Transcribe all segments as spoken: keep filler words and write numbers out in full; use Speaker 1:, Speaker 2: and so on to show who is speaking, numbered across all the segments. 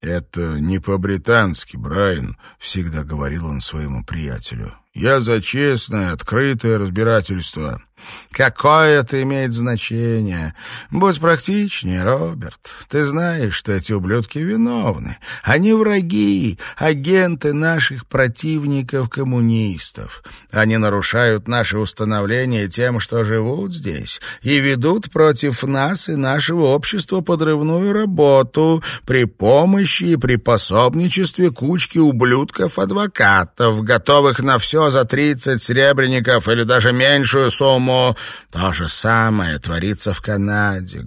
Speaker 1: «Это не по-британски, Брайан», — всегда говорил он своему приятелю. «Я за честное, открытое разбирательство». «Какое это имеет значение? Будь практичнее, Роберт. Ты знаешь, что эти ублюдки виновны. Они враги, агенты наших противников-коммунистов. Они нарушают наши установления тем, что живут здесь, и ведут против нас и нашего общества подрывную работу при помощи и при пособничестве кучки ублюдков-адвокатов, готовых на все за тридцать серебряников или даже меньшую сумму. То же самое творится в Канаде.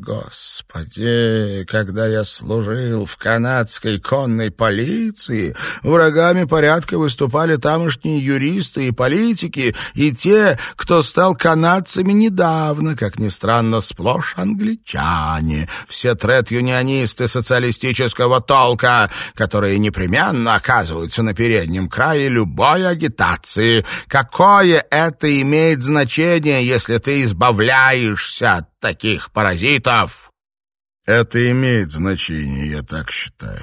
Speaker 1: Господи, когда я служил в канадской конной полиции, врагами порядка выступали тамошние юристы и политики, и те, кто стал канадцами недавно, как ни странно, сплошь англичане, все тред-юнионисты социалистического толка, которые непременно оказываются на переднем крае любой агитации. Какое это имеет значение, если ты избавляешься от таких паразитов? Это имеет значение, я так считаю.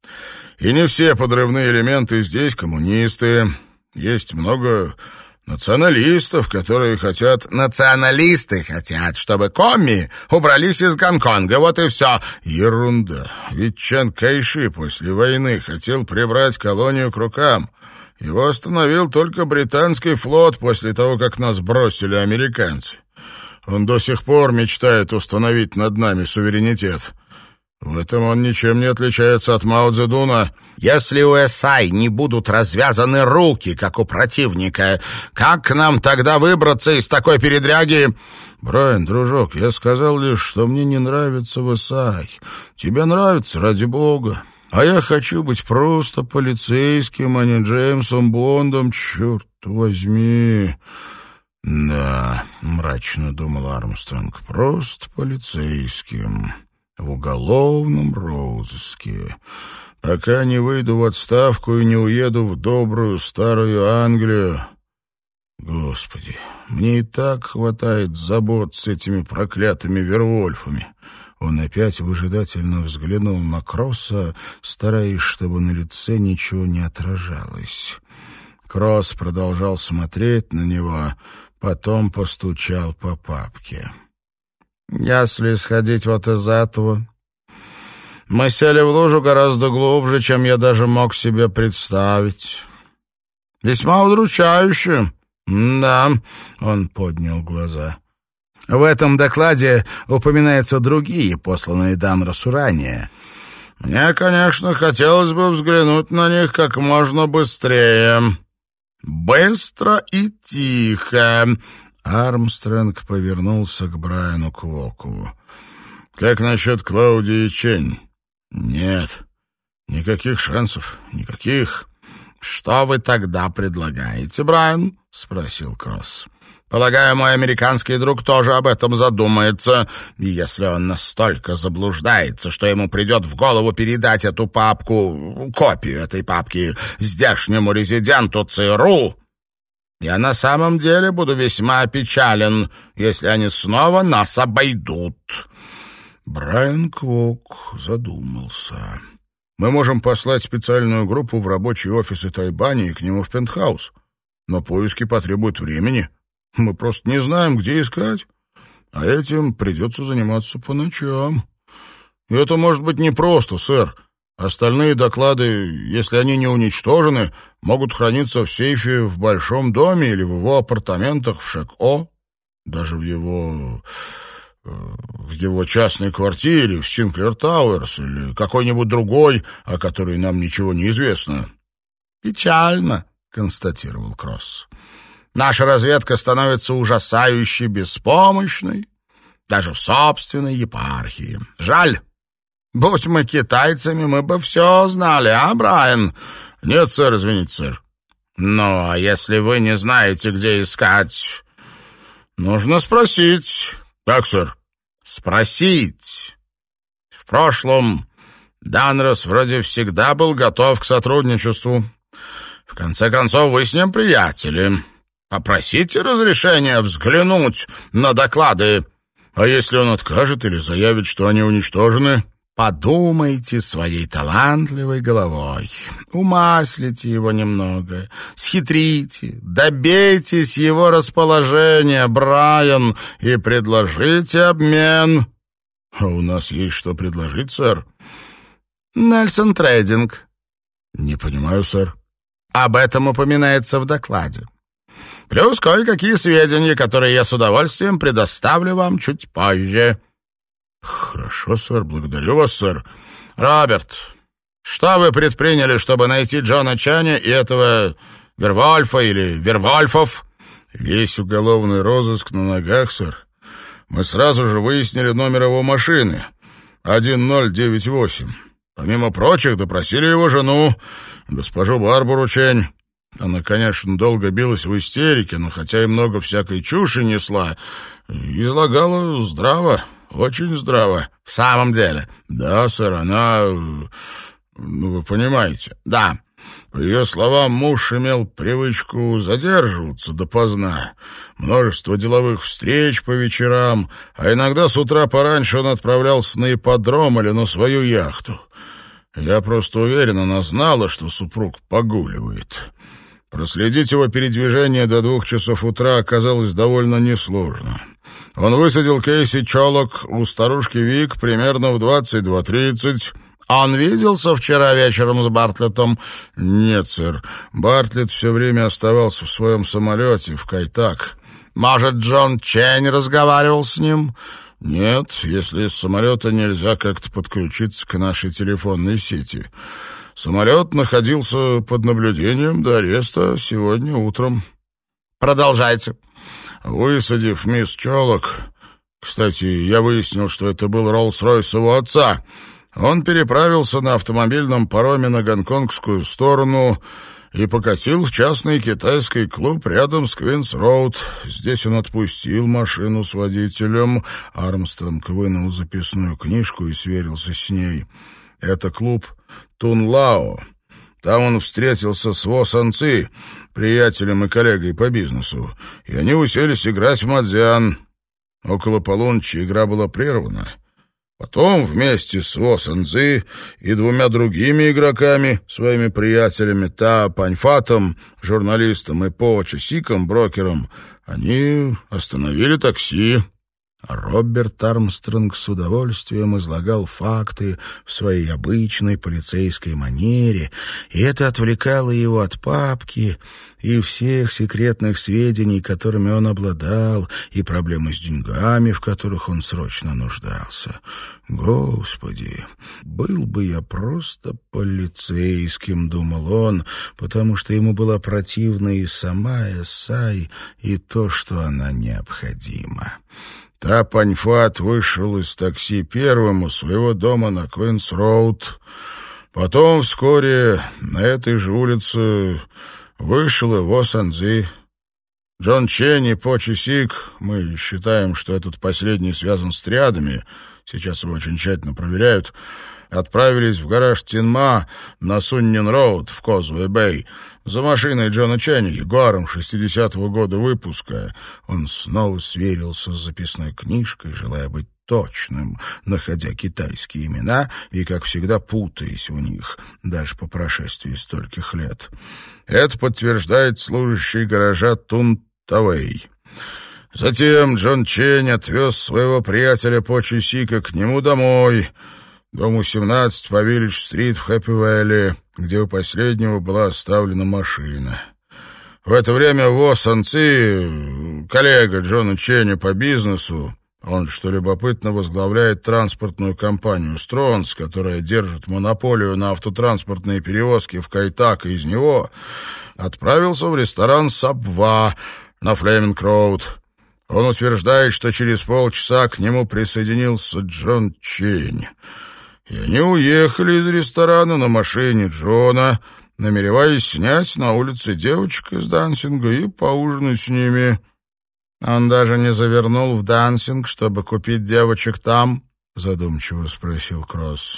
Speaker 1: И не все подрывные элементы здесь коммунисты. Есть много националистов, которые хотят...
Speaker 2: Националисты хотят, чтобы комми убрались из Гонконга, вот и все.
Speaker 1: Ерунда. Ведь Чан Кайши после войны хотел прибрать колонию к рукам. Его остановил только британский флот после того, как нас бросили американцы. Он до сих пор мечтает установить над нами суверенитет. В этом он ничем не отличается от Мао Цзэдуна.
Speaker 2: Если у эс ай не будут развязаны руки, как у противника, как нам тогда выбраться из такой передряги?
Speaker 1: Брайан, дружок, я сказал лишь, что мне не нравится в эс ай. Тебе нравится, ради бога. А я хочу быть просто полицейским, а не Джеймсом Бондом, черт возьми. Да, мрачно думал Армстронг, просто полицейским, в уголовном розыске. Пока не выйду в отставку и не уеду в добрую старую Англию. Господи, мне и так хватает забот с этими проклятыми Вервольфами. Он опять выжидательно взглянул на Кросса, стараясь, чтобы на лице ничего не отражалось. Кросс продолжал смотреть на него, потом постучал по папке. «Если исходить вот из этого, мы сели в лужу гораздо глубже, чем я даже мог себе представить. Весьма удручающе». «Да», — он поднял глаза. «В этом докладе упоминаются другие, посланные Данросу ранее. Мне, конечно, хотелось бы взглянуть на них как можно быстрее. Быстро и тихо». Армстронг повернулся к Брайану Квоку. «Как насчет Клаудии Чень?» «Нет, никаких шансов, никаких». «Что вы тогда предлагаете, Брайан?» — спросил Кросс. «Полагаю, мой американский друг тоже об этом задумается. И если он настолько заблуждается, что ему придет в голову передать эту папку, копию этой папки, здешнему резиденту ЦРУ, я на самом деле буду весьма опечален, если они снова нас обойдут». Брайан Квок задумался. «Мы можем послать специальную группу в рабочие офисы Тайбани и к нему в пентхаус. Но поиски потребуют времени. Мы просто не знаем, где искать. А этим придется заниматься по ночам. И это может быть непросто, сэр. Остальные доклады, если они не уничтожены, могут храниться в сейфе в большом доме или в его апартаментах в Шек-О, даже в его... в его частной квартире в Синклер Тауэрс или какой-нибудь другой, о которой нам ничего не известно». «Печально», — констатировал Кросс. «Наша разведка становится ужасающе беспомощной, даже в собственной епархии. Жаль. Будь мы китайцами, мы бы все знали, а, Брайан?» «Нет, сэр, извините, сэр». «Ну, а если вы не знаете, где искать, нужно спросить». «Как, сэр?» «Спросить. В прошлом Данрос вроде всегда был готов к сотрудничеству. В конце концов, вы с ним приятели. Попросите разрешения взглянуть на доклады. А если он откажет или заявит, что они уничтожены?»
Speaker 2: Подумайте своей талантливой головой, умаслите его немного, схитрите, добейтесь его расположения, Брайан, и предложите обмен».
Speaker 1: «А у нас есть что предложить, сэр?»
Speaker 2: «Нельсон Трейдинг».
Speaker 1: «Не понимаю, сэр».
Speaker 2: «Об этом упоминается в докладе. Плюс кое-какие сведения, которые я с удовольствием предоставлю вам чуть позже».
Speaker 1: «Хорошо, сэр, благодарю вас, сэр».
Speaker 2: «Роберт, что вы предприняли, чтобы найти Джона Ченя и этого Вервольфа или Вервольфов?»
Speaker 1: «Весь уголовный розыск на ногах, сэр. Мы сразу же выяснили номер его машины — один ноль девять восемь. Помимо прочих, допросили его жену, госпожу Барбару Чень. Она, конечно, долго билась в истерике, но хотя и много всякой чуши несла, излагала здраво, очень здраво».
Speaker 2: «В самом деле?»
Speaker 1: «Да, сэр, она... ну, вы понимаете».
Speaker 2: «Да».
Speaker 1: По ее словам, муж имел привычку задерживаться допоздна, множество деловых встреч по вечерам, а иногда с утра пораньше он отправлялся на ипподром или на свою яхту. Я просто уверен, она знала, что супруг погуливает. Проследить его передвижение до двух часов утра оказалось довольно несложно. Он высадил Кейси Чолок у старушки Вик примерно в двадцать два тридцать.
Speaker 2: «Он виделся вчера вечером с Бартлеттом?»
Speaker 1: «Нет, сэр. Бартлетт все время оставался в своем самолете в Кайтак».
Speaker 2: «Может, Джон Чень разговаривал с ним?»
Speaker 1: «Нет, если из самолета нельзя как-то подключиться к нашей телефонной сети. Самолет находился под наблюдением до ареста сегодня утром».
Speaker 2: «Продолжайте».
Speaker 1: Высадив мисс Чолок... Кстати, я выяснил, что это был Роллс-Ройс его отца. Он переправился на автомобильном пароме на гонконгскую сторону и покатил в частный китайский клуб рядом с Квинс-Роуд. Здесь он отпустил машину с водителем. Армстронг вынул записную книжку и сверился с ней. Это клуб Тун-Лао. Там он встретился с Во Сан Ци, приятелем и коллегой по бизнесу, и они уселись играть в мадзян. Около полуночи игра была прервана. Потом вместе с Во Сан Цзи и двумя другими игроками, своими приятелями Та Паньфатом, журналистом, и По Часиком, брокером, они остановили такси. Роберт Армстронг с удовольствием излагал факты в своей обычной полицейской манере, и это отвлекало его от папки и всех секретных сведений, которыми он обладал, и проблемы с деньгами, в которых он срочно нуждался. «Господи, был бы я просто полицейским», — думал он, потому что ему была противна и сама Эссай, и то, что она необходима. Та Паньфат вышел из такси первым у своего дома на Квинс-Роуд. Потом вскоре на этой же улице вышел и Во Сан Цзи. Джон Чень и По Часик, мы считаем, что этот последний связан с триадами, сейчас его очень тщательно проверяют, отправились в гараж Тинма на Суннин-Роуд в Козвей-Бэй за машиной Джона Ченя, Ягуаром шестидесятого года выпуска. Он снова сверился с записной книжкой, желая быть точным, находя китайские имена и, как всегда, путаясь в них, даже по прошествии стольких лет. Это подтверждает служащий гаража Тун Тавей. Затем Джон Чень отвез своего приятеля По Часика к нему домой, дому семнадцать по Виллидж-стрит в Хэппи-Вэлли, где у последнего была оставлена машина. В это время Во Сан Цзи, коллега Джона Ченя по бизнесу, он, что любопытно, возглавляет транспортную компанию «Стронс», которая держит монополию на автотранспортные перевозки в Кайтак, и из него отправился в ресторан «Сабва» на Флеминг-Роуд. Он утверждает, что через полчаса к нему присоединился Джон Чень. И они уехали из ресторана на машине Джона, намереваясь снять на улице девочек из Дансинга и поужинать с ними. «Он даже не завернул в Дансинг, чтобы купить девочек там?» — задумчиво спросил Кросс.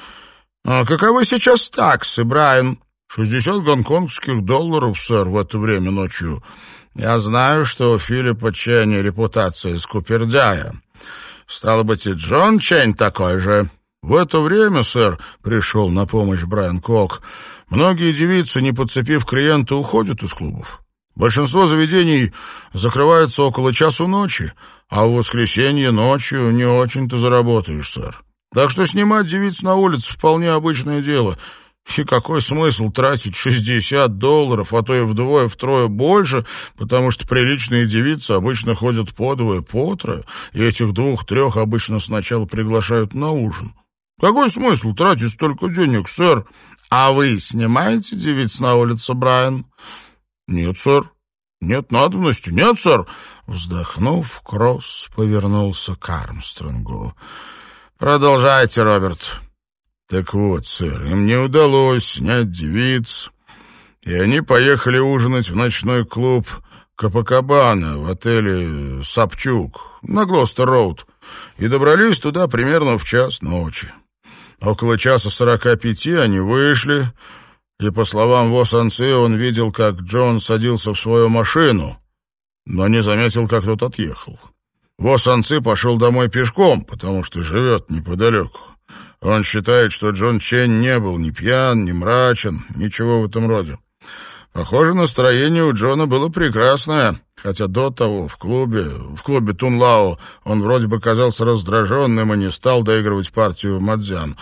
Speaker 1: «А каковы сейчас таксы, Брайан?» «Шестьдесят гонконгских долларов, сэр, в это время ночью. Я знаю, что у Филиппа Ченя репутация скупердяя. Стало быть, и Джон Чень такой же». В это время, сэр, пришел на помощь Брайан Кок, многие девицы, не подцепив клиента, уходят из клубов. Большинство заведений закрываются около часу ночи, а в воскресенье ночью не очень-то заработаешь, сэр. Так что снимать девиц на улице вполне обычное дело. И какой смысл тратить шестьдесят долларов, а то и вдвое-втрое больше, потому что приличные девицы обычно ходят по двое, по трое, и этих двух-трех обычно сначала приглашают на ужин. Какой смысл тратить столько денег, сэр? А вы снимаете девиц на улицу, Брайан? Нет, сэр. Нет надобности. Нет, сэр. Вздохнув, Кросс повернулся к Армстронгу. Продолжайте, Роберт. Так вот, сэр, им не удалось снять девиц, и они поехали ужинать в ночной клуб Копакабана в отеле «Сапчук» на Глостер-роуд и добрались туда примерно в час ночи. Около часа сорока пяти они вышли, и, по словам Во Сан-Ци, он видел, как Джон садился в свою машину, но не заметил, как тот отъехал. Во Сан-Ци пошел домой пешком, потому что живет неподалеку. Он считает, что Джон Чень не был ни пьян, ни мрачен, ничего в этом роде. Похоже, настроение у Джона было прекрасное, хотя до того в клубе, в клубе Тунлао он вроде бы казался раздраженным и не стал доигрывать партию в мадзян.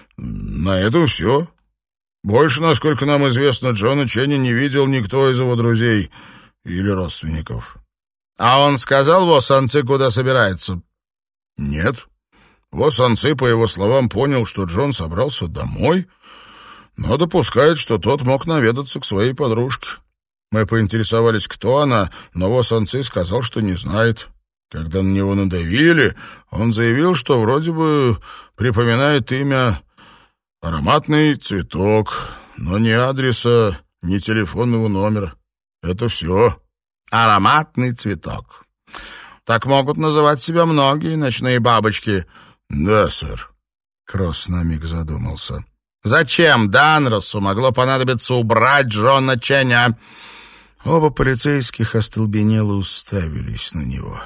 Speaker 1: На этом все. Больше, насколько нам известно, Джона Ченни не видел никто из его друзей или родственников. А он сказал Во Сан-Ци, куда собирается? Нет. Во Сан-Ци, по его словам, понял, что Джон собрался домой, но допускает, что тот мог наведаться к своей подружке. Мы поинтересовались, кто она, но Во Сан-Ци сказал, что не знает. Когда на него надавили, он заявил, что вроде бы припоминает имя «Ароматный цветок», но ни адреса, ни телефонного номера. Это все. «Ароматный цветок». Так могут называть себя многие ночные бабочки. Да, сэр. Кросс на миг задумался. Зачем Данросу могло понадобиться убрать Джона Ченя? Оба полицейских остолбенело уставились на него.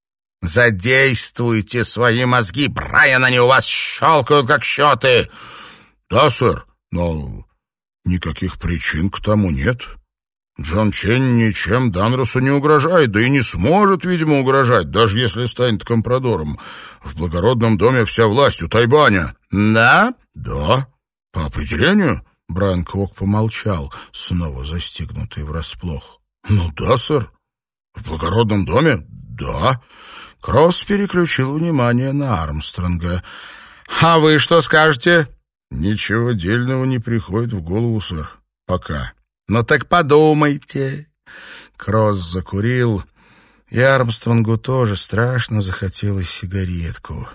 Speaker 1: «Задействуйте свои мозги, Брайан, они у вас щелкают, как счеты!» «Да, сэр, но никаких причин к тому нет. Джон Чень ничем Данросу не угрожает, да и не сможет, видимо, угрожать, даже если станет компрадором. В благородном доме вся власть у Тайбаня». «Да?» «Да, по определению». Брайан Кок помолчал, снова застигнутый врасплох. «Ну да, сэр. В благородном доме? Да». Кросс переключил внимание на Армстронга. «А вы что скажете?» «Ничего дельного не приходит в голову, сэр. Пока». «Ну так подумайте». Кросс закурил, и Армстронгу тоже страшно захотелось сигаретку.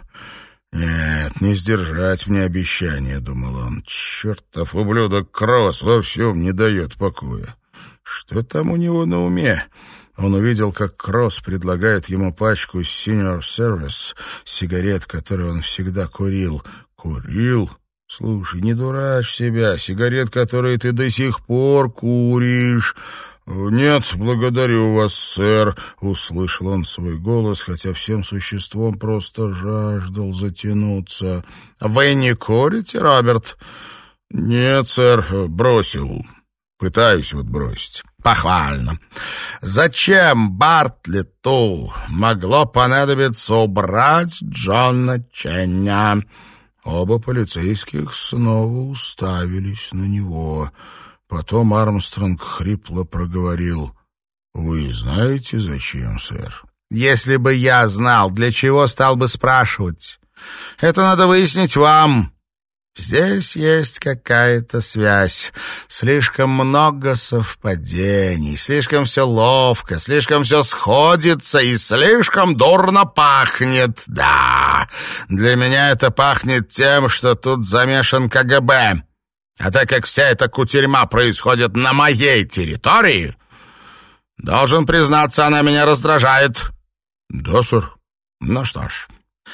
Speaker 1: «Нет, не сдержать мне обещание», — думал он. «Чертов ублюдок Кросс во всем не дает покоя. Что там у него на уме?» Он увидел, как Кросс предлагает ему пачку Senior Service, сигарет, которые он всегда курил. «Курил? Слушай, не дурачь себя. Сигарет, которые ты до сих пор куришь». «Нет, благодарю вас, сэр», — услышал он свой голос, хотя всем существом просто жаждал затянуться. «Вы не курите, Роберт?» «Нет, сэр, бросил. Пытаюсь вот бросить». «Похвально. Зачем Бартлетту могло понадобиться убрать Джона Ченя?» Оба полицейских снова уставились на него. Потом Армстронг хрипло проговорил. «Вы знаете, зачем, сэр?» «Если бы я знал, для чего стал бы спрашивать? Это надо выяснить вам. Здесь есть какая-то связь. Слишком много совпадений, слишком все ловко, слишком все сходится и слишком дурно пахнет. Да, для меня это пахнет тем, что тут замешан ка гэ бэ. А так как вся эта кутерьма происходит на моей территории, должен признаться, она меня раздражает». «Да, сэр». «Ну что ж,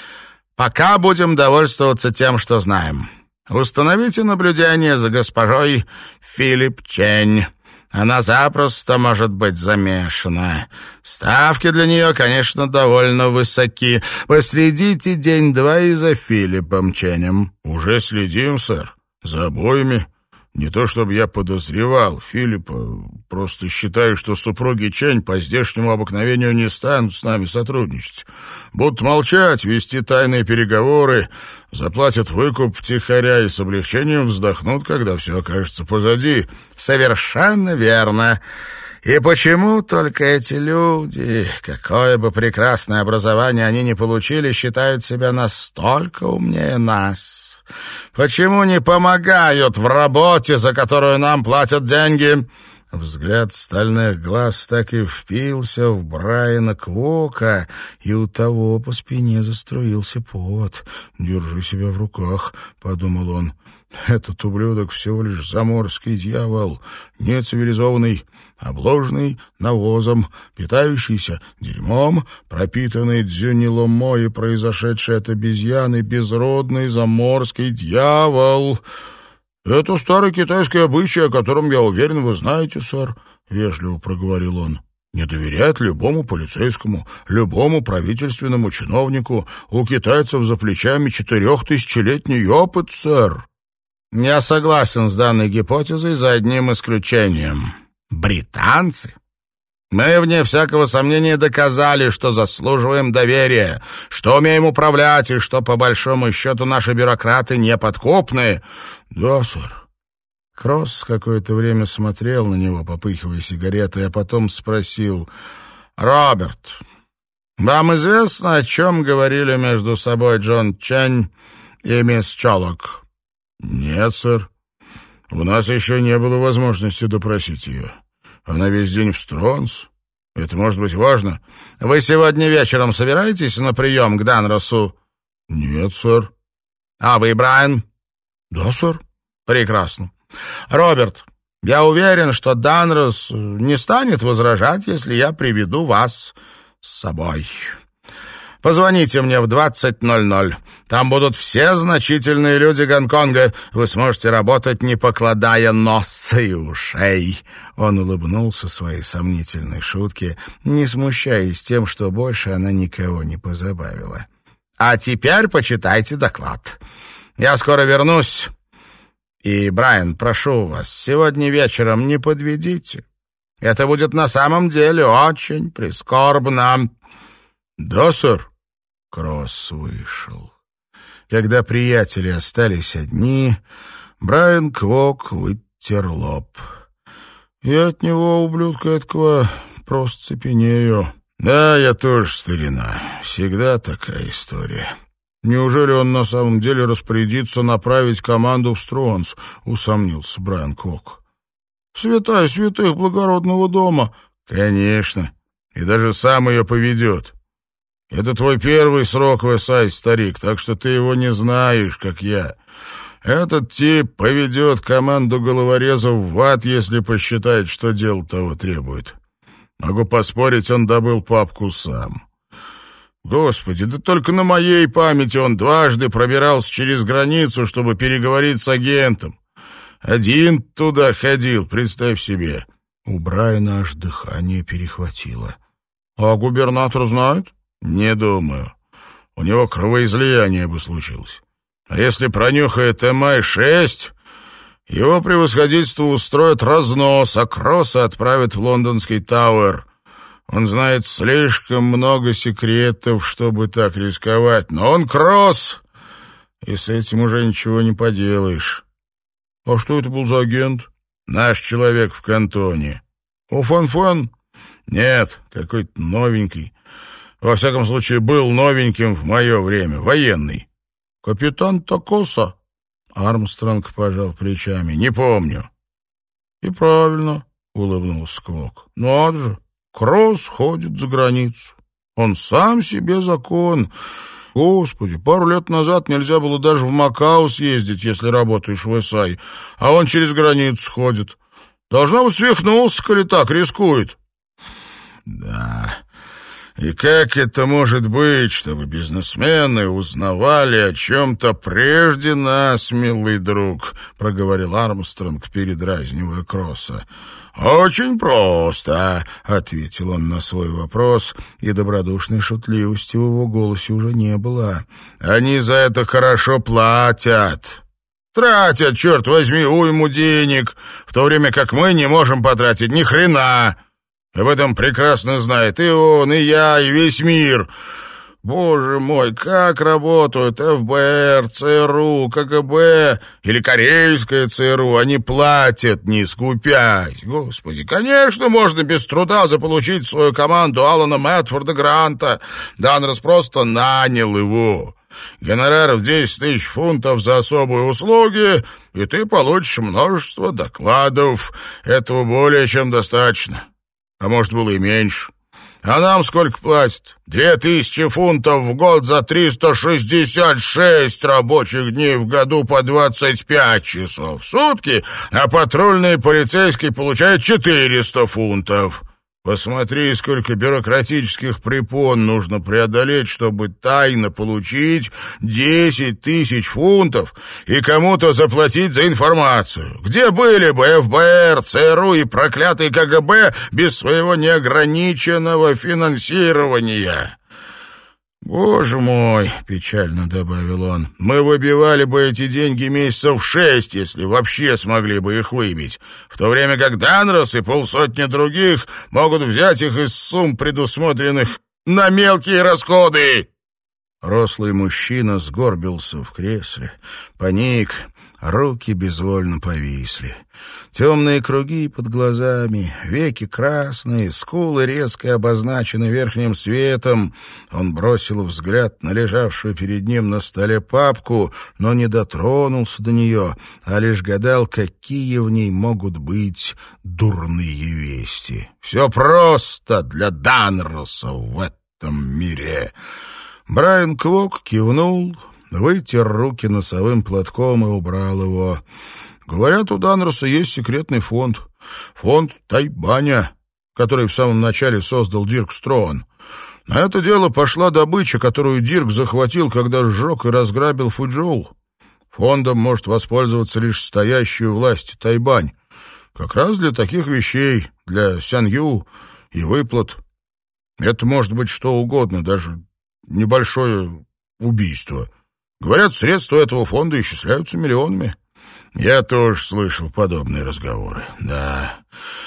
Speaker 1: пока будем довольствоваться тем, что знаем. Установите наблюдение за госпожой Филипп Чень.
Speaker 2: Она запросто может быть замешана. Ставки для нее, конечно, довольно высоки. Последите день-два и за Филиппом Ченем».
Speaker 1: «Уже следим, сэр. За обоими. Не то чтобы я подозревал Филиппа, просто считаю, что супруги Чень по здешнему обыкновению не станут с нами сотрудничать. Будут молчать, вести тайные переговоры, заплатят выкуп втихаря и с облегчением вздохнут, когда все окажется позади».
Speaker 2: «Совершенно верно. И почему только эти люди, какое бы прекрасное образование они ни получили, считают себя настолько умнее нас? Почему не помогают в работе, за которую нам платят деньги?» Взгляд стальных глаз так и впился в Брайана Квока, и у того по спине заструился пот.
Speaker 1: «Держи себя в руках», — подумал он. «Этот ублюдок всего лишь заморский дьявол, нецивилизованный, обложенный навозом, питающийся дерьмом, пропитанный дзюниломо и произошедший от обезьяны безродный заморский дьявол. Это старый китайский обычай, о котором, я уверен, вы знаете, сэр», — вежливо проговорил он. «Не доверять любому полицейскому, любому правительственному чиновнику. У китайцев за плечами четырехтысячелетний опыт, сэр».
Speaker 2: «Я согласен с данной гипотезой за одним исключением. Британцы? Мы, вне всякого сомнения, доказали, что заслуживаем доверия, что умеем управлять и что, по большому счету, наши бюрократы неподкупны».
Speaker 1: «Да, сэр». Кросс какое-то время смотрел на него, попыхивая сигаретой, а потом спросил:
Speaker 2: «Роберт, вам известно, о чем говорили между собой Джон Чень и мисс Чолок?»
Speaker 1: «Нет, сэр. У нас еще не было возможности допросить ее. Она весь день в Стронс. Это может быть важно».
Speaker 2: «Вы сегодня вечером собираетесь на прием к Данросу?»
Speaker 1: «Нет, сэр».
Speaker 2: «А вы, Брайан?»
Speaker 1: «Да, сэр».
Speaker 2: «Прекрасно. Роберт, я уверен, что Данрос не станет возражать, если я приведу вас с собой. Позвоните мне в двадцать ноль ноль. Там будут все значительные люди Гонконга. Вы сможете работать, не покладая носа и ушей».
Speaker 1: Он улыбнулся своей сомнительной шутке, не смущаясь тем, что больше она никого не позабавила.
Speaker 2: «А теперь почитайте доклад. Я скоро вернусь. И, Брайан, прошу вас, сегодня вечером не подведите. Это будет на самом деле очень прискорбно».
Speaker 1: «Да, сэр». Кросс вышел. Когда приятели остались одни, Брайан Квок вытер лоб. «Я от него, ублюдка эткого, просто цепенею». «Да, я тоже, старина. Всегда такая история». «Неужели он на самом деле распорядится направить команду в Стронс?» — усомнился Брайан Квок. «Святая святых благородного дома». «Конечно. И даже сам ее поведет. Это твой первый срок в Эсай, старик, так что ты его не знаешь, как я. Этот тип поведет команду головорезов в ад, если посчитает, что дело того требует. Могу поспорить, он добыл папку сам. Господи, да только на моей памяти он дважды пробирался через границу, чтобы переговорить с агентом. Один туда ходил, представь себе». У Брайана аж дыхание перехватило. «А губернатор знает?» «Не думаю. У него кровоизлияние бы случилось. А если пронюхает эм ай шесть, его превосходительство устроит разнос, а Кросса отправит в лондонский Тауэр. Он знает слишком много секретов, чтобы так рисковать. Но он Кросс, и с этим уже ничего не поделаешь». «А что это был за агент?» «Наш человек в кантоне». «О, Фан-Фан?» «Нет, какой-то новенький. Во всяком случае, был новеньким в мое время, военный». «Капитан Такоса?» Армстронг пожал плечами. «Не помню». «И правильно», — улыбнулся Квок. «Надо же, Кросс ходит за границу. Он сам себе закон. Господи, пару лет назад нельзя было даже в Макао съездить, если работаешь в Эсай, а он через границу ходит. Должна быть, свихнулся, коли так рискует». «Да, И как это может быть, чтобы бизнесмены узнавали о чем-то прежде нас, милый друг?» — проговорил Армстронг, передразнивая Кросса. «Очень просто», — ответил он на свой вопрос, и добродушной шутливости в его голосе уже не было. «Они за это хорошо платят. Тратят, черт возьми, уйму денег, в то время как мы не можем потратить ни хрена. Об этом прекрасно знает и он, и я, и весь мир. Боже мой, как работают эф бэ эр, цэ эр у, ка гэ бэ или корейская цэ эр у. Они платят, не скупясь. Господи, конечно, можно без труда заполучить в свою команду Алана Мэтфорда Гранта. Данрос просто нанял его. Гонорар в десять тысяч фунтов за особые услуги, и ты получишь множество докладов. Этого более чем достаточно. А может, было и меньше. А нам сколько платят? Две тысячи фунтов в год за триста шестьдесят шесть рабочих дней в году по двадцать пять часов в сутки, а патрульный полицейский получает четыреста фунтов. Посмотри, сколько бюрократических препон нужно преодолеть, чтобы тайно получить десять тысяч фунтов и кому-то заплатить за информацию. Где были бы эф бэ эр, цэ эр у и проклятый ка гэ бэ без своего неограниченного финансирования? «Боже мой!» — печально добавил он. «Мы выбивали бы эти деньги месяцев шесть, если вообще смогли бы их выбить, в то время как Данрос и полсотни других могут взять их из сумм, предусмотренных на мелкие расходы». Рослый мужчина сгорбился в кресле, поник, руки безвольно повисли. Темные круги под глазами, веки красные, скулы резко обозначены верхним светом. Он бросил взгляд на лежавшую перед ним на столе папку, но не дотронулся до нее, а лишь гадал, какие в ней могут быть дурные вести. Все просто для Данроса в этом мире. Брайан Квок кивнул, вытер руки носовым платком и убрал его. «Говорят, у Данроса есть секретный фонд. Фонд Тайбаня, который в самом начале создал Дирк Строан. На это дело пошла добыча, которую Дирк захватил, когда сжег и разграбил Фуджоу. Фондом может воспользоваться лишь стоящую власть Тайбань. Как раз для таких вещей, для Сянью и выплат. Это может быть что угодно, даже небольшое убийство. Говорят, средства этого фонда исчисляются миллионами». «Я тоже слышал подобные разговоры, да.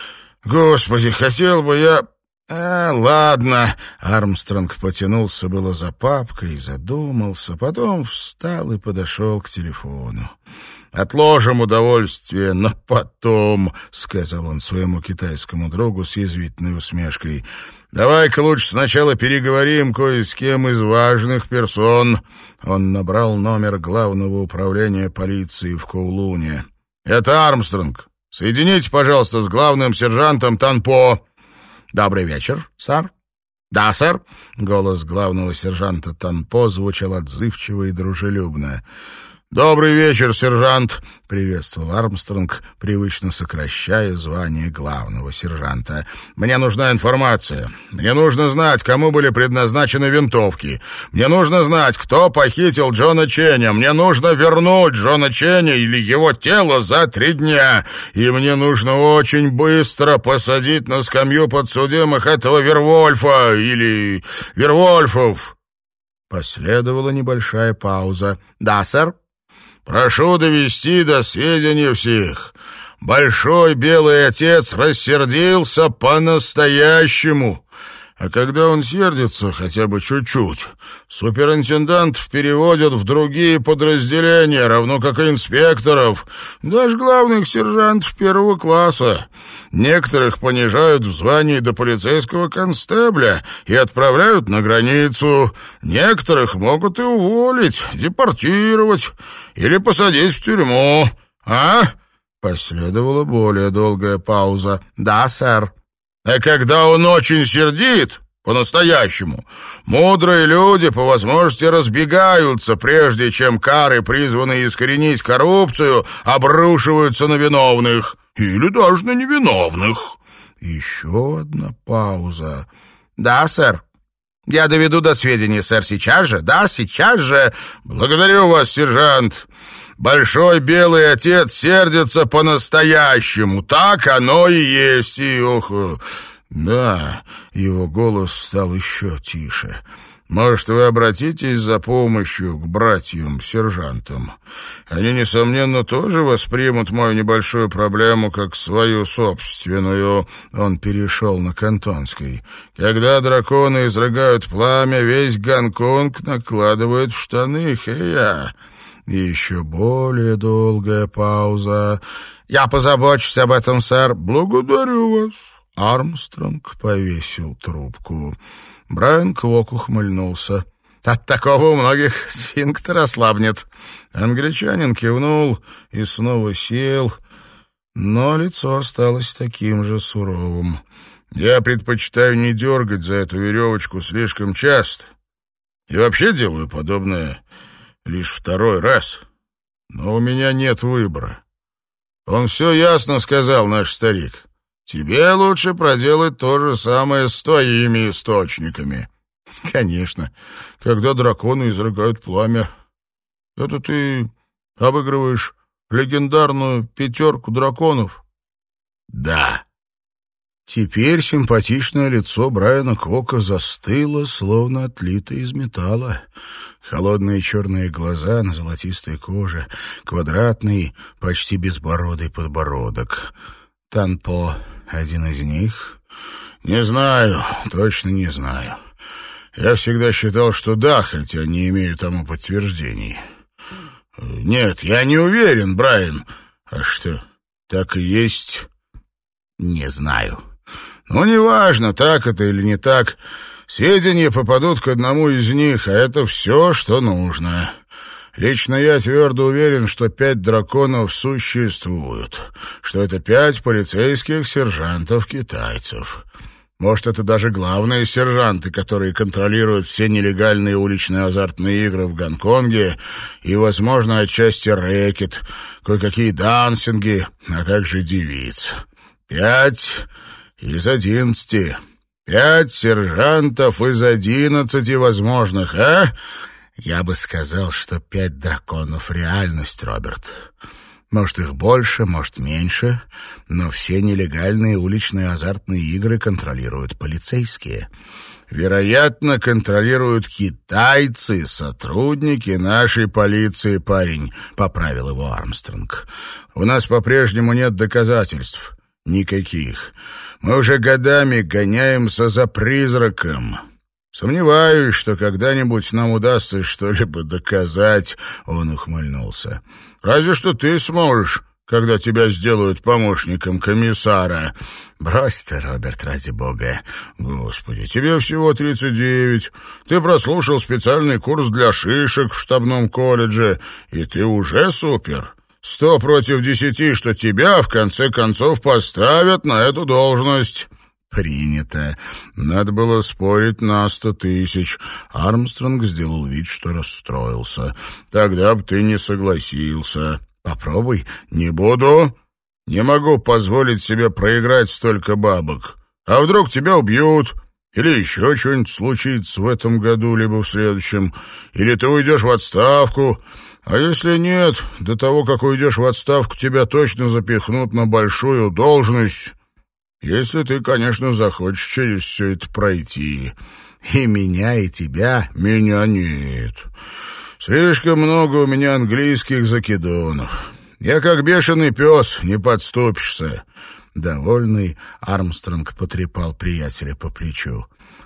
Speaker 1: Господи, хотел бы я...» «А, ладно». Армстронг потянулся было за папкой и задумался, потом встал и подошел к телефону. «Отложим удовольствие на потом», — сказал он своему китайскому другу с язвительной усмешкой. «Давай-ка лучше сначала переговорим кое с кем из важных персон». Он набрал номер главного управления полиции в Коулуне. «Это Армстронг. Соедините, пожалуйста, с главным сержантом Танпо». «Добрый вечер, сэр». «Да, сэр». Голос главного сержанта Танпо звучал отзывчиво и дружелюбно. «Добрый вечер, сержант», — приветствовал Армстронг, привычно сокращая звание главного сержанта. «Мне нужна информация. Мне нужно знать, кому были предназначены винтовки. Мне нужно знать, кто похитил Джона Ченя. Мне нужно вернуть Джона Ченя или его тело за три дня. И мне нужно очень быстро посадить на скамью подсудимых этого Вервольфа или Вервольфов». Последовала небольшая пауза. «Да, сэр». «Прошу довести до сведения всех. Большой белый отец рассердился по-настоящему. А когда он сердится хотя бы чуть-чуть, суперинтендантов переводят в другие подразделения, равно как и инспекторов, даже главных сержантов первого класса. Некоторых понижают в звании до полицейского констебля и отправляют на границу. Некоторых могут и уволить, депортировать или посадить в тюрьму. А?» Последовала более долгая пауза. «Да, сэр». «А когда он очень сердит, по-настоящему, мудрые люди по возможности разбегаются, прежде чем кары, призванные искоренить коррупцию, обрушиваются на виновных или даже на невиновных». Еще одна пауза. «Да, сэр».
Speaker 2: Я доведу до сведения, сэр, сейчас же, да, сейчас же.
Speaker 1: Благодарю вас, сержант. Большой белый отец сердится по-настоящему. Так оно и есть. И, ох, да, его голос стал еще тише. Может, вы обратитесь за помощью к братьям-сержантам? Они, несомненно, тоже воспримут мою небольшую проблему как свою собственную. Он перешел на кантонский. Когда драконы изрыгают пламя, весь Гонконг накладывает в штаны. Хе-я. И еще более долгая пауза.
Speaker 2: «Я позабочусь об этом, сэр».
Speaker 1: «Благодарю вас». Армстронг повесил трубку. Брайан Квок ухмыльнулся.
Speaker 2: «От такого у многих сфинктер ослабнет».
Speaker 1: Англичанин кивнул и снова сел, но лицо осталось таким же суровым. «Я предпочитаю не дергать за эту веревочку слишком часто. И вообще делаю подобное лишь второй раз. Но у меня нет выбора. Он все ясно сказал, наш старик. Тебе лучше проделать то же самое с твоими источниками». «Конечно. Когда драконы изрыгают пламя, это ты обыгрываешь легендарную пятерку драконов?»
Speaker 2: «Да».
Speaker 1: Теперь симпатичное лицо Брайана Квока застыло, словно отлитое из металла. Холодные черные глаза на золотистой коже, квадратный, почти безбородый подбородок. Танпо один из них? Не знаю, точно не знаю. Я всегда считал, что да, хотя не имею тому подтверждений. Нет, я не уверен, Брайан. А что, так и есть? Не знаю. Ну, неважно, так это или не так. Сведения попадут к одному из них, а это все, что нужно. Лично я твердо уверен, что пять драконов существуют, что это пять полицейских сержантов-китайцев. Может, это даже главные сержанты, которые контролируют все нелегальные уличные азартные игры в Гонконге и, возможно, отчасти рэкет, кое-какие дансинги, а также девиц. Пять из одиннадцати. Пять сержантов из одиннадцати возможных, а? Я бы сказал, что пять драконов — реальность, Роберт. Может, их больше, может, меньше, но все нелегальные уличные азартные игры контролируют полицейские. Вероятно, контролируют китайцы, сотрудники нашей полиции, парень, — поправил его Армстронг. У нас по-прежнему нет доказательств. Никаких. Мы уже годами гоняемся за призраком. Сомневаюсь, что когда-нибудь нам удастся что-либо доказать, — он ухмыльнулся. Разве что ты сможешь, когда тебя сделают помощником комиссара. Брось ты, Роберт, ради бога. Господи, тебе всего тридцать девять. Ты прослушал специальный курс для шишек в штабном колледже, и ты уже супер. Сто против десяти, что тебя, в конце концов, поставят на эту должность. Принято. Надо было спорить на сто тысяч. Армстронг сделал вид, что расстроился. Тогда бы ты не согласился. Попробуй. Не буду. Не могу позволить себе проиграть столько бабок. А вдруг тебя убьют? Или еще что-нибудь случится в этом году, либо в следующем? Или ты уйдешь в отставку? А если нет, до того, как уйдешь в отставку, тебя точно запихнут на большую должность, если ты, конечно, захочешь через все это пройти. И меня, и тебя? Меня нет. Слишком много у меня английских закидонов. Я как бешеный пес, не подступишься. Довольный, Армстронг потрепал приятеля по плечу.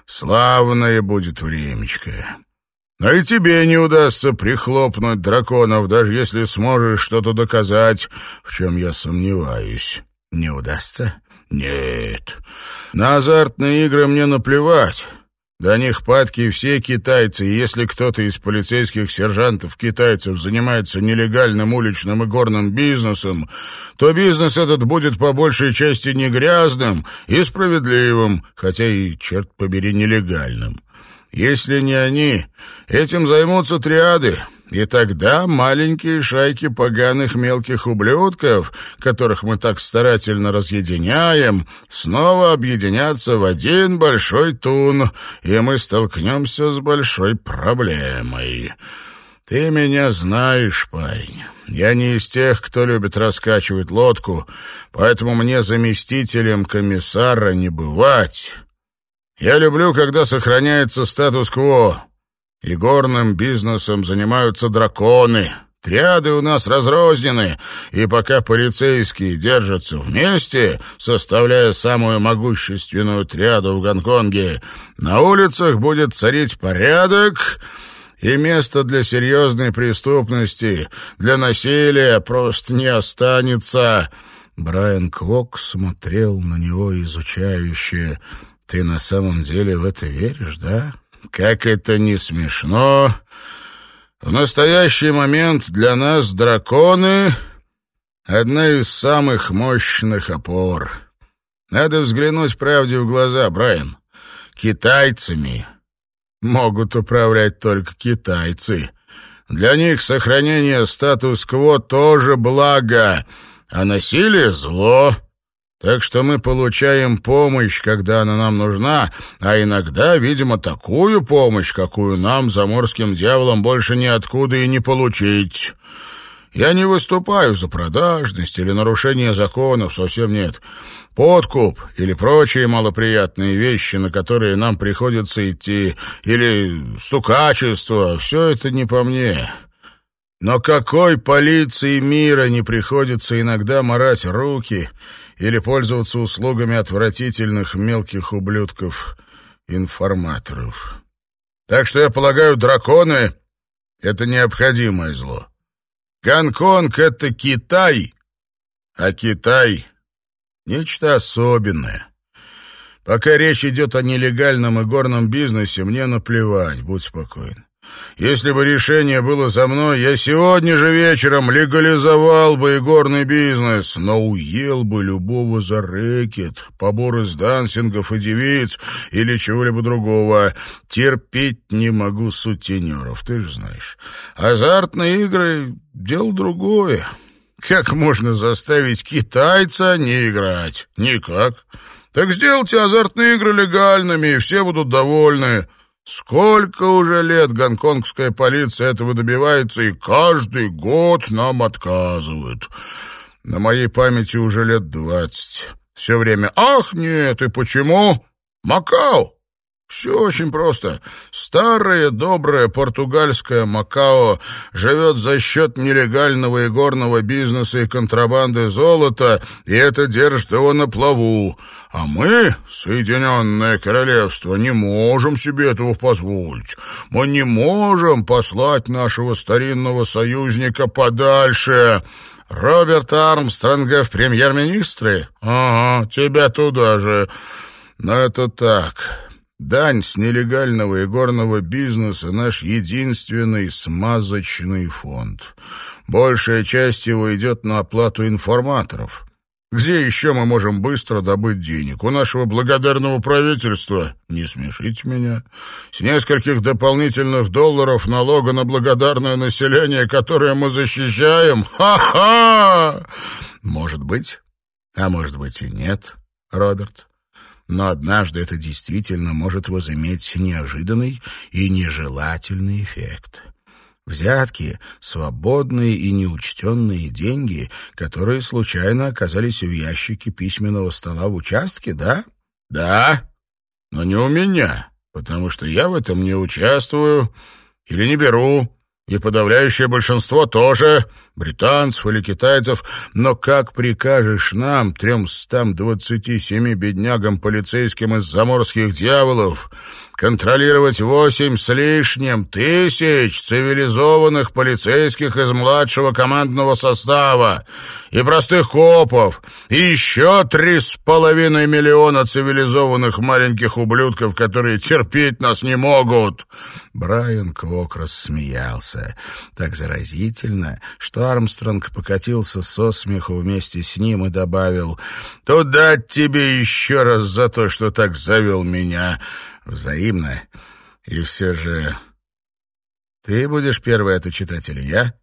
Speaker 1: Славное будет времечко. Но и тебе не удастся прихлопнуть драконов, даже если сможешь что-то доказать, в чем я сомневаюсь. Не удастся? Нет. На азартные игры мне наплевать. До них падки все китайцы, и если кто-то из полицейских сержантов-китайцев занимается нелегальным уличным и горным бизнесом, то бизнес этот будет по большей части не грязным и справедливым, хотя и, черт побери, нелегальным. Если не они, этим займутся триады, И тогда маленькие шайки поганых мелких ублюдков, которых мы так старательно разъединяем, снова объединятся в один большой тун, и мы столкнемся с большой проблемой. Ты меня знаешь, парень. Я не из тех, кто любит раскачивать лодку, поэтому мне заместителем комиссара не бывать. Я люблю, когда сохраняется статус-кво. И горным бизнесом занимаются драконы. Триады у нас разрознены, и пока полицейские держатся вместе, составляя самую могущественную триаду в Гонконге, на улицах будет царить порядок, и места для серьезной преступности, для насилия просто не останется. Брайан Квок смотрел на него изучающе. «Ты на самом деле в это веришь, да? Как это не смешно! В настоящий момент для нас драконы — одна из самых мощных опор. Надо взглянуть правде в глаза, Брайан. Китайцами могут управлять только китайцы. Для них сохранение статус-кво тоже благо, а насилие — зло». Так что мы получаем помощь, когда она нам нужна, а иногда, видимо, такую помощь, какую нам, заморским дьяволам, больше ниоткуда и не получить. Я не выступаю за продажность или нарушение законов, совсем нет. Подкуп или прочие малоприятные вещи, на которые нам приходится идти, или стукачество — все это не по мне. Но какой полиции мира не приходится иногда марать руки или пользоваться услугами отвратительных мелких ублюдков-информаторов? Так что я полагаю, драконы — это необходимое зло. Гонконг — это Китай, а Китай — нечто особенное. Пока речь идет о нелегальном и горном бизнесе, мне наплевать, будь спокоен. Если бы решение было за мной, я сегодня же вечером легализовал бы игорный бизнес, но уел бы любого за рэкет, побор из дансингов и девиц или чего-либо другого. Терпеть не могу сутенеров, ты же знаешь. Азартные игры — дело другое. Как можно заставить китайца не играть? Никак. Так сделайте азартные игры легальными, и все будут довольны. Сколько уже лет гонконгская полиция этого добивается, и каждый год нам отказывают. На моей памяти уже лет двадцать. Все время «Ах, нет, и почему?» «Макао». Все очень просто. Старое доброе португальское Макао живет за счет нелегального игорного бизнеса и контрабанды золота, и это держит его на плаву. А мы, Соединенное Королевство, не можем себе этого позволить. Мы не можем послать нашего старинного союзника подальше. Роберт Армстронга в премьер-министры? Ага, тебя туда же. Но это так. Дань с нелегального игорного бизнеса — наш единственный смазочный фонд. Большая часть его идет на оплату информаторов. Где еще мы можем быстро добыть денег? У нашего благодарного правительства? Не смешите меня. С нескольких дополнительных долларов налога на благодарное население, которое мы защищаем? Ха-ха! Может быть, а может быть и нет, Роберт. Но однажды это действительно может возыметь неожиданный и нежелательный эффект. Взятки — свободные и неучтенные деньги, которые случайно оказались в ящике письменного стола в участке, да? Да, но не у меня, потому что я в этом не участвую или не беру, и подавляющее большинство тоже, британцев или китайцев. Но как прикажешь нам, тремстам двадцати семи беднягам полицейским из заморских дьяволов, контролировать восемь с лишним тысяч цивилизованных полицейских из младшего командного состава и простых копов, и еще три с половиной миллиона цивилизованных маленьких ублюдков, которые терпеть нас не могут?» Брайан Квок рассмеялся так заразительно, что Армстронг покатился со смеху вместе с ним и добавил: «Туда тебе еще раз за то, что так завел меня». «Взаимно. И все же Ты будешь первый это читать или я?»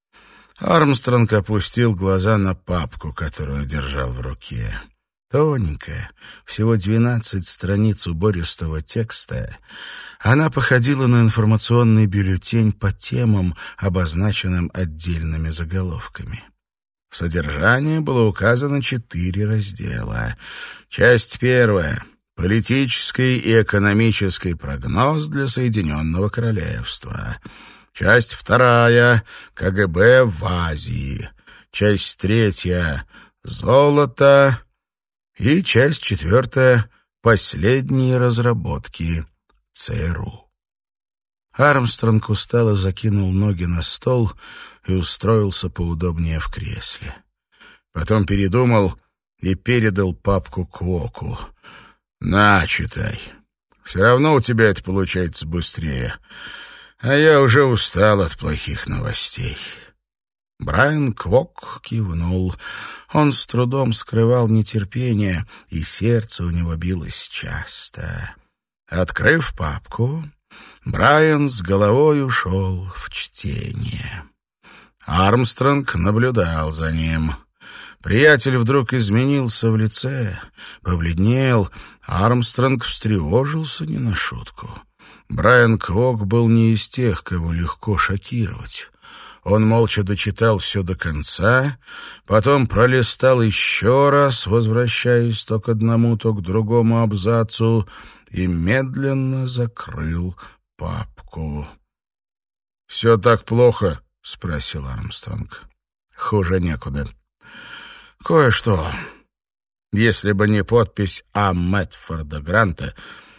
Speaker 1: Армстронг опустил глаза на папку, которую держал в руке. Тоненькая, всего двенадцать страниц убористого текста, она походила на информационный бюллетень по темам, обозначенным отдельными заголовками. В содержании было указано четыре раздела. Часть первая — политический и экономический прогноз для Соединенного Королевства. Часть вторая — КГБ в Азии. Часть третья — золото. И часть четвертая — последние разработки ЦРУ. Армстронг устало закинул ноги на стол и устроился поудобнее в кресле. Потом передумал и передал папку Квоку. «На, читай. Все равно у тебя это получается быстрее. А я уже устал от плохих новостей». Брайан Квок кивнул. Он с трудом скрывал нетерпение, и сердце у него билось часто. Открыв папку, Брайан с головой ушел в чтение. Армстронг наблюдал за ним. Приятель вдруг изменился в лице, побледнел. Армстронг встревожился не на шутку. Брайан Квок был не из тех, кого легко шокировать. Он молча дочитал все до конца, потом пролистал еще раз, возвращаясь то к одному, то к другому абзацу, и медленно закрыл папку. «Все так плохо?» — спросил Армстронг. «Хуже некуда. Кое-что. Если бы не подпись А. Мэтфорда Гранта,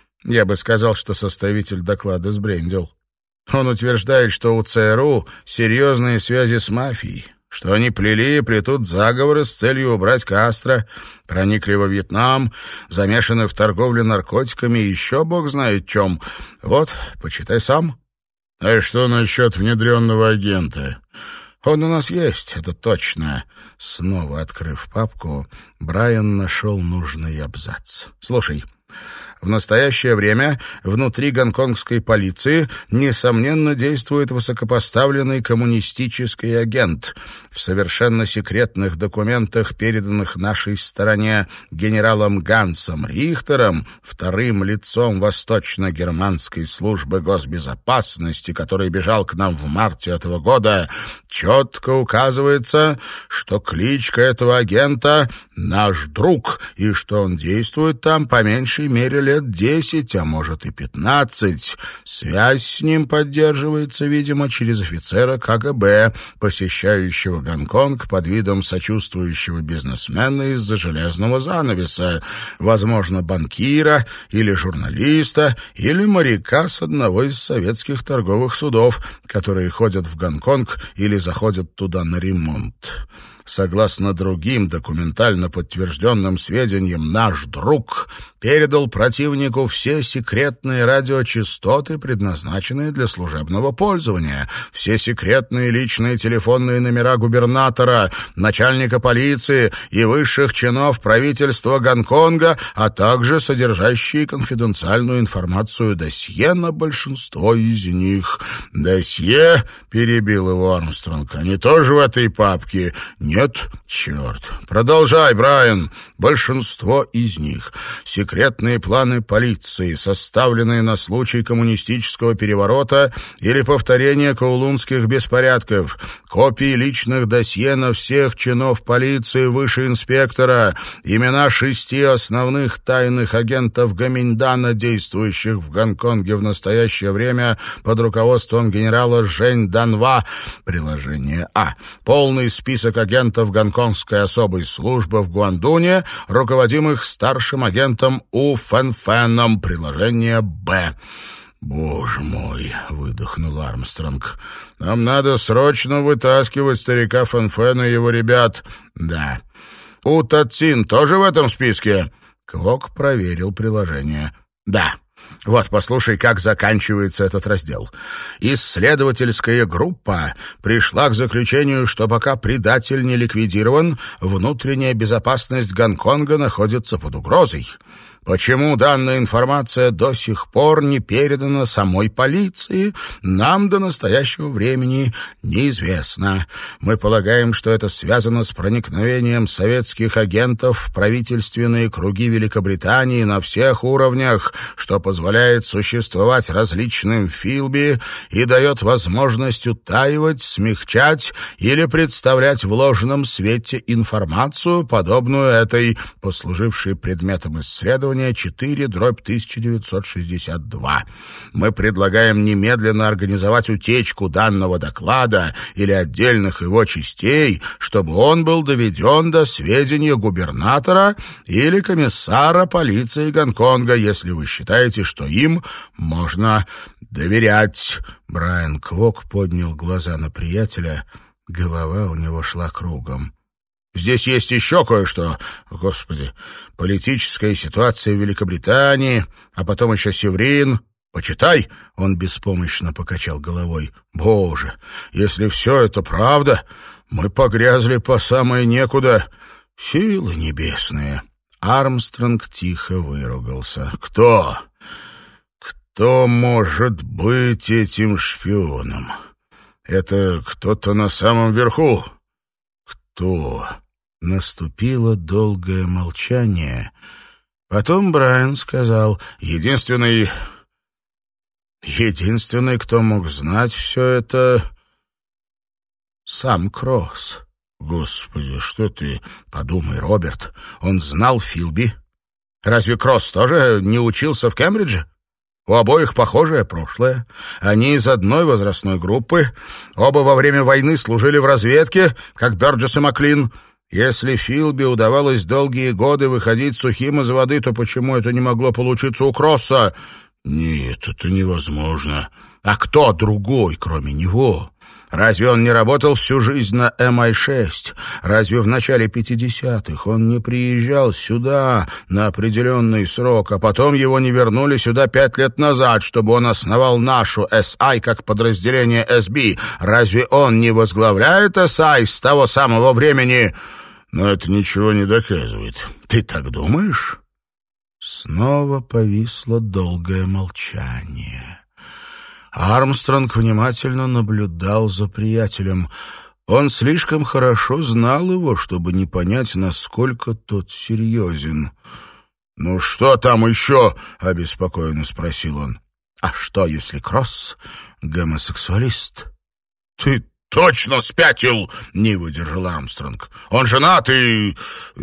Speaker 1: я бы сказал, что составитель доклада сбрендил. Он утверждает, что у ЦРУ серьезные связи с мафией, что они плели и плетут заговоры с целью убрать Кастро, проникли во Вьетнам, замешаны в торговле наркотиками и еще бог знает чем. Вот, почитай сам». «А что насчет внедренного агента?» «Он у нас есть, это точно». Снова открыв папку, Брайан нашел нужный абзац. «Слушай». В настоящее время внутри гонконгской полиции, несомненно, действует высокопоставленный коммунистический агент. В совершенно секретных документах, переданных нашей стороне генералом Гансом Рихтером, вторым лицом восточно-германской службы госбезопасности, который бежал к нам в марте этого года, четко указывается, что кличка этого агента «Наш друг», и что он действует там по меньшей мере лет десять, а может и пятнадцать. Связь с ним поддерживается, видимо, через офицера КГБ, посещающего Гонконг под видом сочувствующего бизнесмена из-за железного занавеса, возможно, банкира или журналиста, или моряка с одного из советских торговых судов, которые ходят в Гонконг или заходят туда на ремонт. Согласно другим документально подтвержденным сведениям, наш друг передал противнику все секретные радиочастоты, предназначенные для служебного пользования, все секретные личные телефонные номера губернатора, начальника полиции и высших чинов правительства Гонконга, а также содержащие конфиденциальную информацию досье на большинство из них. «Досье?» — перебил его Армстронг. «Они тоже в этой папке?» «Нет, черт. Продолжай, Брайан. Большинство из них — секретные планы полиции, составленные на случай коммунистического переворота или повторения каулунских беспорядков, копии личных досье на всех чинов полиции выше инспектора, имена шести основных тайных агентов Гоминьдана, действующих в Гонконге в настоящее время под руководством генерала Жень Данва. Приложение А. Полный список агентов гонконгской особой службы в Гуандуне, руководимых старшим агентом У Фэн-Фэном. Приложение Б. «Боже мой!» — выдохнул Армстронг. «Нам надо срочно вытаскивать старика Фэн-Фэна и его ребят». «Да». «У Тацин тоже в этом списке?» Квок проверил приложение. «Да». Вот, послушай, как заканчивается этот раздел. Исследовательская группа пришла к заключению, что пока предатель не ликвидирован, внутренняя безопасность Гонконга находится под угрозой.
Speaker 2: Почему данная информация до сих пор не передана самой полиции, нам до настоящего времени неизвестно. Мы полагаем, что это связано с проникновением советских агентов в правительственные круги Великобритании на всех уровнях, что позволяет существовать различным Филби и дает возможность утаивать, смягчать или представлять в ложном свете информацию, подобную этой, послужившей предметом исследования четыре дробь тысяча девятьсот шестьдесят два. Мы предлагаем немедленно организовать утечку данного доклада или отдельных его частей, чтобы он был доведен до сведения губернатора или комиссара полиции Гонконга, если вы считаете, что им можно доверять. Брайан Квок поднял глаза на приятеля. Голова у него шла кругом. Здесь есть еще кое-что. Господи, политическая ситуация в Великобритании, а потом еще Севрин. Почитай, он беспомощно покачал головой. Боже, если все это правда, мы погрязли по самое некуда. Силы небесные. Армстронг тихо выругался. Кто? Кто может быть этим шпионом? Это кто-то на самом верху? Кто? Наступило долгое молчание. Потом Брайан сказал: Единственный... Единственный, кто мог знать все это... Сам Кросс. Господи, что ты... Подумай, Роберт, он знал Филби. Разве Кросс тоже не учился в Кембридже? У обоих похожее прошлое. Они из одной возрастной группы. Оба во время войны служили в разведке, как Бёрджесс и Маклин. Если Филби удавалось долгие годы выходить сухим из воды, то почему это не могло получиться у Кросса? Нет, это невозможно. А кто другой, кроме него? Разве он не работал всю жизнь на эм ай шесть? Разве в начале пятидесятых он не приезжал сюда на определенный срок, а потом его не вернули сюда пять лет назад, чтобы он основал нашу эс ай как подразделение эс би? Разве он не возглавляет эс ай с того самого времени? Но это ничего не доказывает. Ты так думаешь? Снова повисло долгое молчание. Армстронг внимательно наблюдал за приятелем. Он слишком хорошо знал его, чтобы не понять, насколько тот серьезен. «Ну что там еще?» — обеспокоенно спросил он. «А что, если Кросс гомосексуалист?» «Ты точно спятил!» — не выдержал Армстронг. «Он женат и...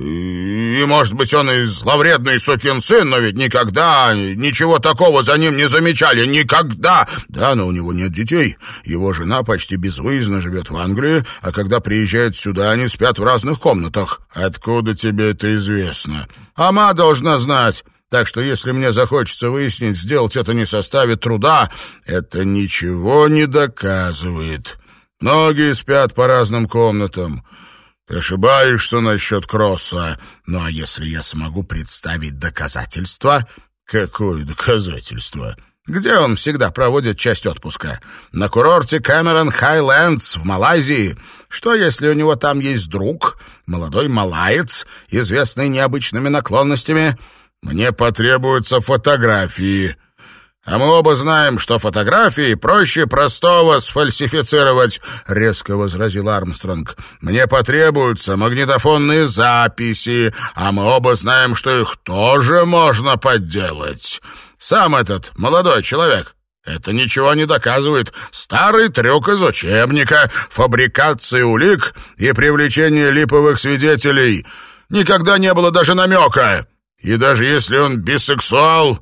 Speaker 2: и, может быть, он и зловредный сукин сын, но ведь никогда ничего такого за ним не замечали. Никогда! Да, но у него нет детей. Его жена почти безвыездно живет в Англии, а когда приезжает сюда, они спят в разных комнатах. Откуда тебе это известно? Ама должна знать. Так что если мне захочется выяснить, сделать это не составит труда. Это ничего не доказывает». Многие спят по разным комнатам. Ты ошибаешься насчет Кросса. Ну, а если я смогу представить доказательства? Какое доказательство? Где он всегда проводит часть отпуска? На курорте Кэмерон Хайлендс в Малайзии. Что, если у него там есть друг, молодой малаец, известный необычными наклонностями? Мне потребуются фотографии. А мы оба знаем, что фотографии проще простого сфальсифицировать, — резко возразил Армстронг. Мне потребуются магнитофонные записи, а мы оба знаем, что их тоже можно подделать. Сам этот молодой человек это ничего не доказывает. Старый трюк из учебника, фабрикация улик и привлечение липовых свидетелей. Никогда не было даже намека. И даже если он бисексуал,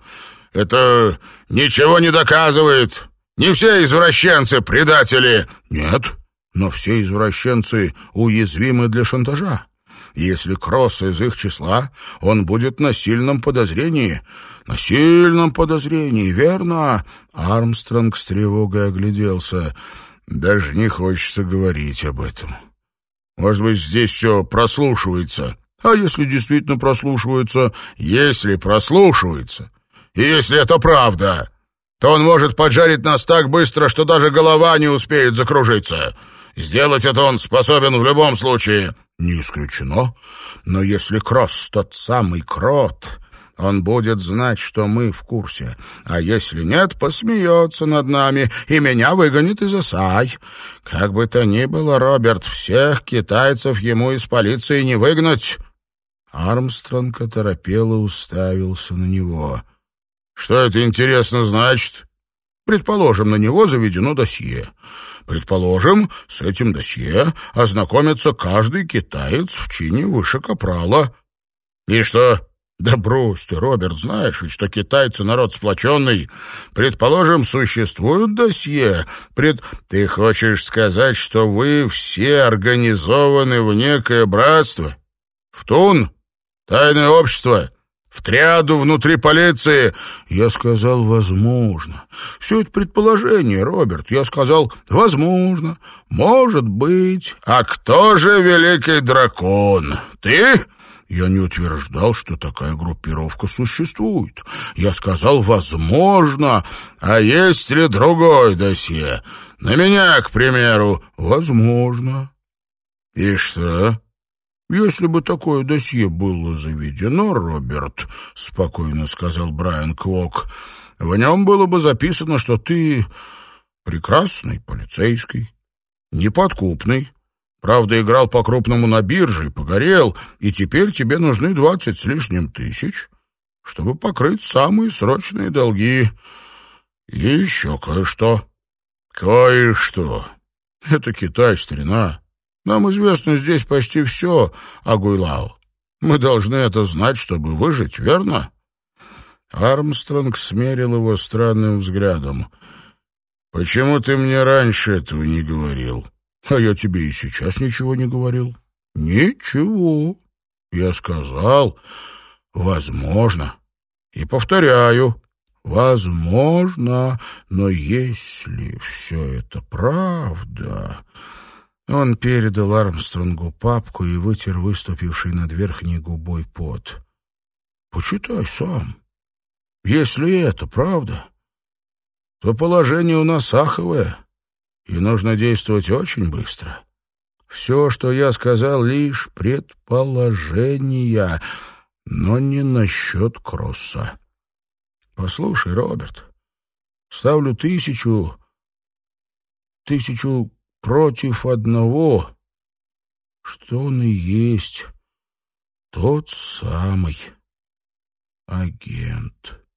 Speaker 2: это ничего не доказывает. Не все извращенцы предатели. Нет, но все извращенцы уязвимы для шантажа. Если Кросс из их числа, он будет на сильном подозрении. На сильном подозрении, верно? Армстронг с тревогой огляделся. Даже не хочется говорить об этом. Может быть, здесь все прослушивается. А если действительно прослушивается? Если прослушивается, и если это правда, то он может поджарить нас так быстро, что даже голова не успеет закружиться. Сделать это он способен в любом случае. Не исключено. Но если Кросс тот самый крот,
Speaker 1: Он будет знать, что мы в курсе. А если нет, посмеется над нами и меня выгонит из эс ай. Как бы то ни было, Роберт, всех китайцев ему из полиции не выгнать». Армстронг оторопело уставился на него. «Что это, интересно, значит?» «Предположим, на него заведено досье. Предположим, с этим досье ознакомится каждый китаец в чине выше капрала». «И что?» «Да брось ты, Роберт, знаешь ведь, что китайцы народ сплоченный. Предположим, существует досье. Пред... Ты хочешь сказать, что вы все организованы в некое братство? В тун? Тайное общество? В триаду внутри полиции?» Я сказал, возможно. Все это предположение, Роберт. Я сказал, возможно, может быть. «А кто же великий дракон? Ты?» Я не утверждал, что такая группировка существует. Я сказал, возможно. «А есть ли другое досье? На меня, к примеру?» «Возможно». «И что?» «Если бы такое досье было заведено, Роберт, — спокойно сказал Брайан Квок, — в нем было бы записано, что ты прекрасный полицейский, неподкупный. Правда, играл по-крупному на бирже и погорел, и теперь тебе нужны двадцать с лишним тысяч, чтобы покрыть самые срочные долги. И еще кое-что». «Кое-что? Это Китай, старина. Нам известно здесь почти все о Гуйлао. Мы должны это знать, чтобы выжить, верно?» Армстронг смерил его странным взглядом. «Почему ты мне раньше этого не говорил?» «А я тебе и сейчас ничего не говорил». «Ничего. Я сказал, возможно. И повторяю, возможно. Но если все это правда...» Он передал Армстронгу папку и вытер выступивший над верхней губой пот. «Почитай сам. Если это правда, то положение у нас аховое, и нужно действовать очень быстро. Все, что я сказал, лишь предположения, но не насчет Кросса. Послушай, Роберт, ставлю тысячу... тысячу против одного, что он и есть тот самый агент».